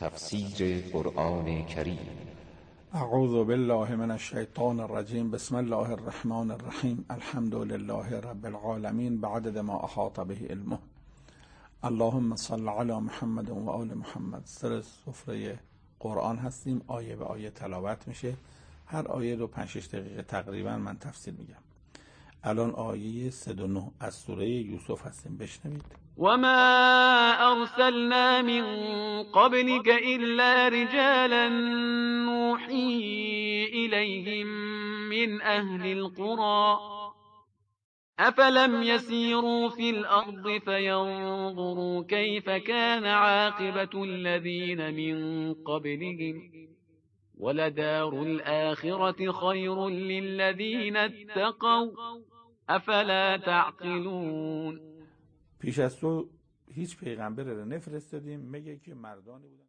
تفسیر قرآن کریم. اعوذ بالله من الشیطان الرجیم. بسم الله الرحمن الرحیم. الحمد لله رب العالمین بعدد ما احاط به علمه. اللهم صل علی محمد و آل محمد. سر سفره قرآن هستیم، آیه به آیه تلاوت میشه. هر آیه رو 5-6 دقیقه تقریبا من تفسیر میگم. الان آیه 109 از سوره یوسف هستیم، بشنوید. وما أرسلنا من قبلك إلا رجالا نوحي إليهم من أهل القرى أفلم يسيروا في الأرض فينظروا كيف كان عاقبة الذين من قبلهم ولدار الآخرة خير للذين اتقوا افلا تعقلون. پیش از تو هیچ پیغمبری رو نفرستادیم مگه که مردانی بودن